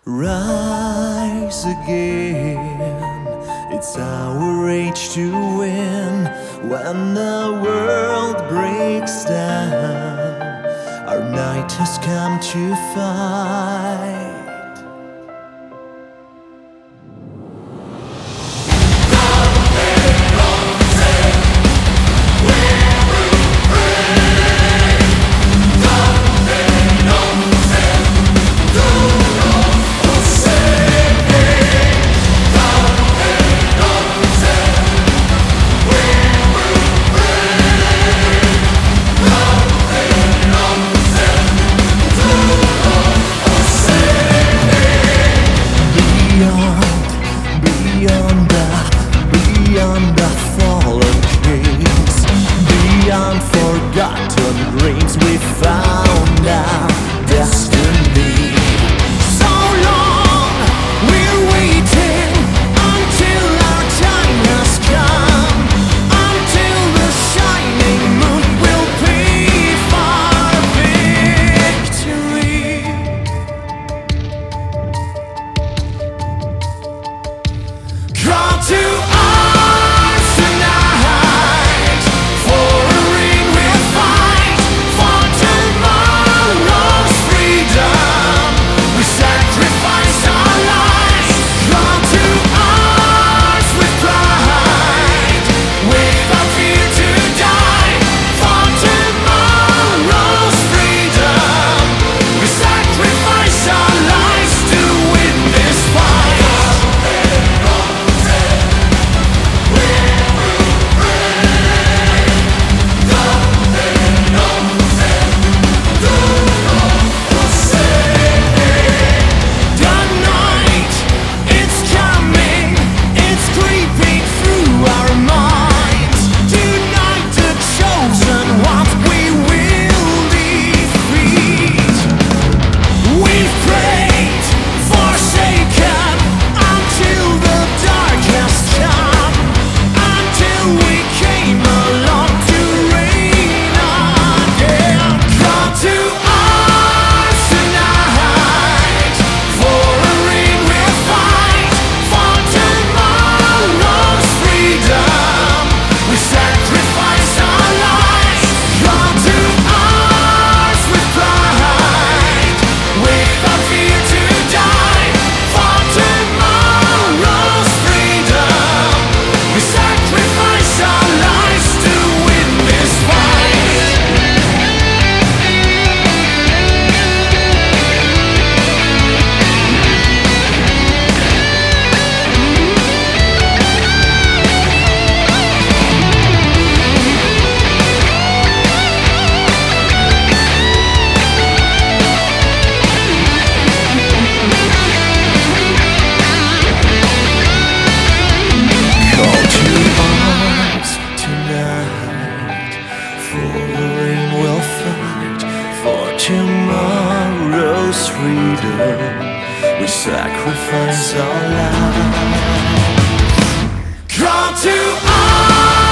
Rise again, it's our age to win. When the world breaks down, our night has come to fight. Beyond the fallen kings, beyond forgotten dreams, we found our destiny. So long we're waiting until our time has come, until the shining moon will pave our victory. Draw to tomorrow's freedom, we sacrifice our lives. Draw to us.